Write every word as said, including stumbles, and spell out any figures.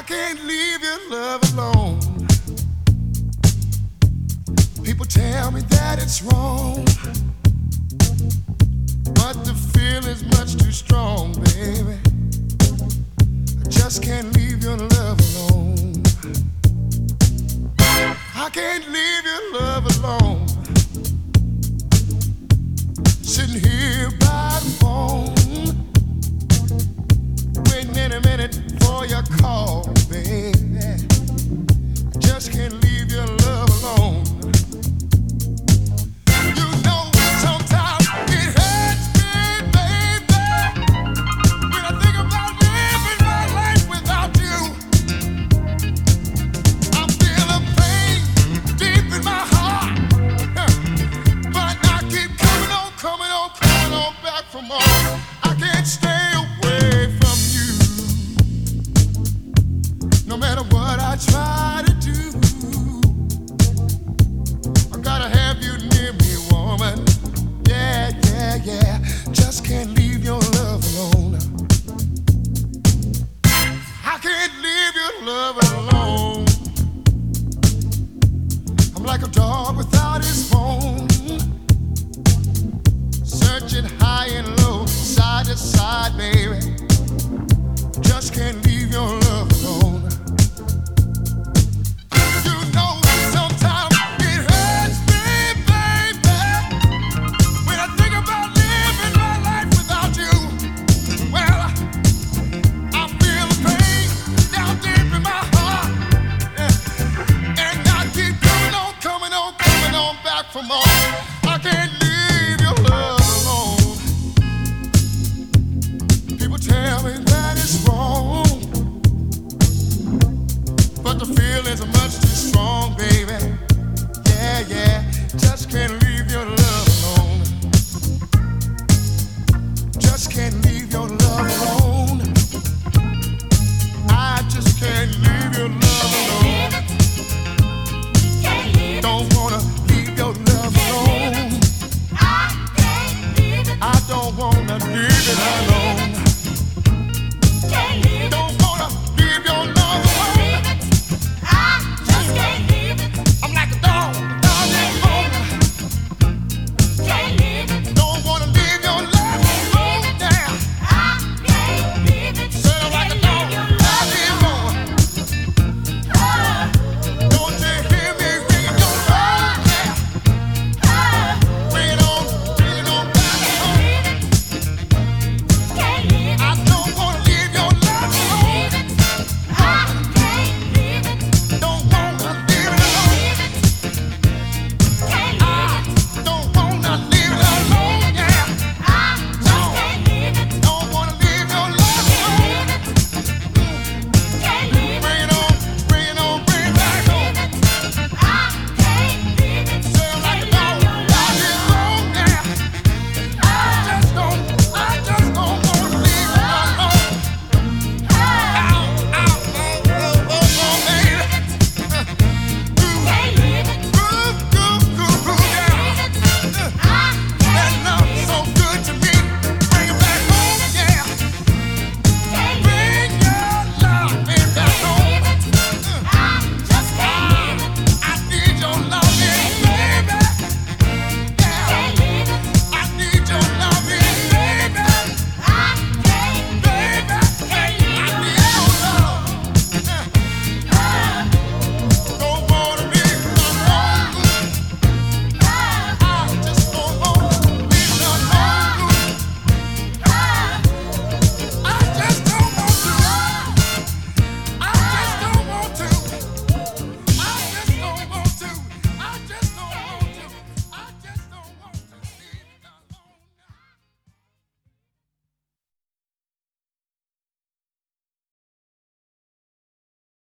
can't leave your love alone. People tell me that it's wrong, but the feeling's much too strong, baby. I just can't leave your love alone. I can't leave your love alone. Sitting here by the phone, waiting any minute for your call, baby. I just can't leave your love alone. You know sometimes it hurts me, baby, when I think about living my life without you. I feel a pain deep in my heart, but I keep coming on, coming on, coming on back for more. I can't stay away from you. No matter what I try to do, I gotta have you near me, woman. Yeah, yeah, yeah. Just can't leave your love alone. I can't leave your love alone. I'm like a dog without his bone, searching high and low, side to side, baby. Just can't leave